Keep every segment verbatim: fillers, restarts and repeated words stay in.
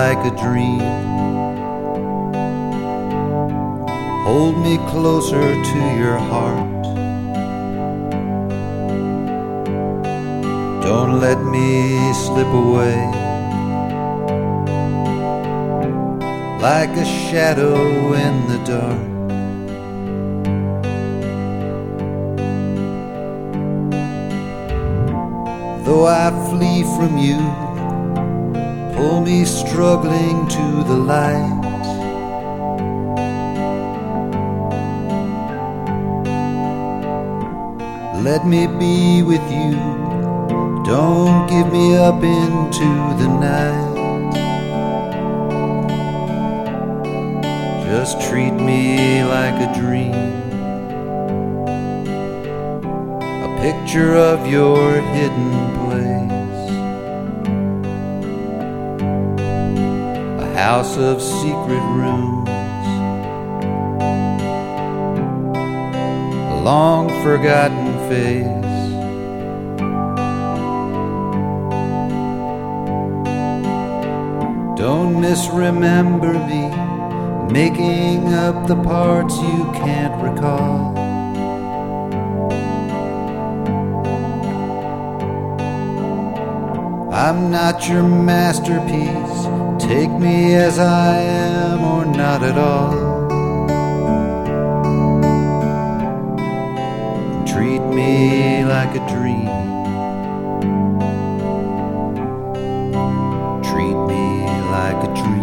like a dream. Hold me closer to your heart. Don't let me slip away like a shadow in the dark. Though I flee from you, pull me struggling to the light. Let me be with you, don't give me up into the night. Just treat me like a dream, a picture of your hidden place, a house of secret rooms, a long forgotten face. Don't misremember me, making up the parts you can't recall. I'm not your masterpiece, take me as I am or not at all. Treat me like a dream. Treat me like a dream.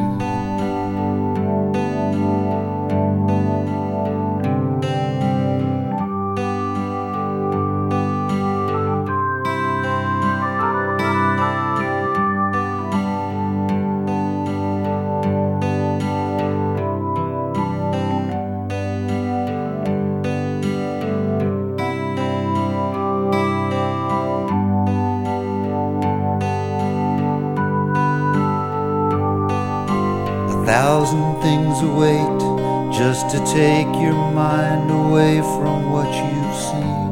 A thousand things await just to take your mind away from what you've seen.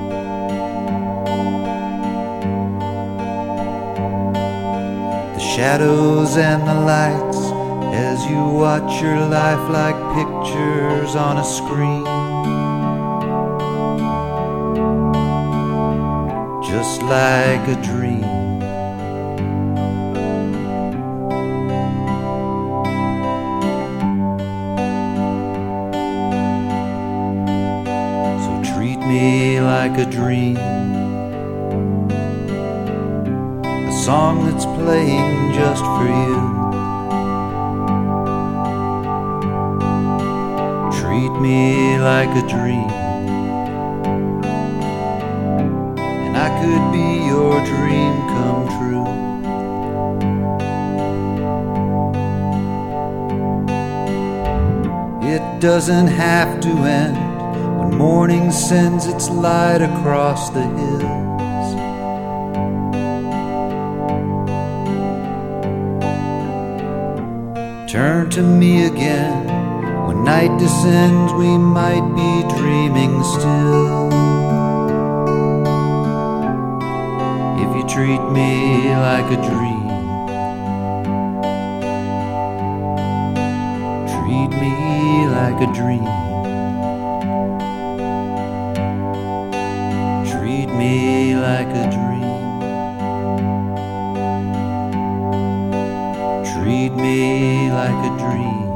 The shadows and the lights as you watch your life like pictures on a screen. Just like a dream. Me like a dream, a song that's playing just for you. Treat me like a dream, and I could be your dream come true. It doesn't have to end when morning sends its light across the hills. Turn to me again when night descends, we might be dreaming still. If you treat me like a dream, treat me like a dream. Treat me like a dream. Treat me like a dream.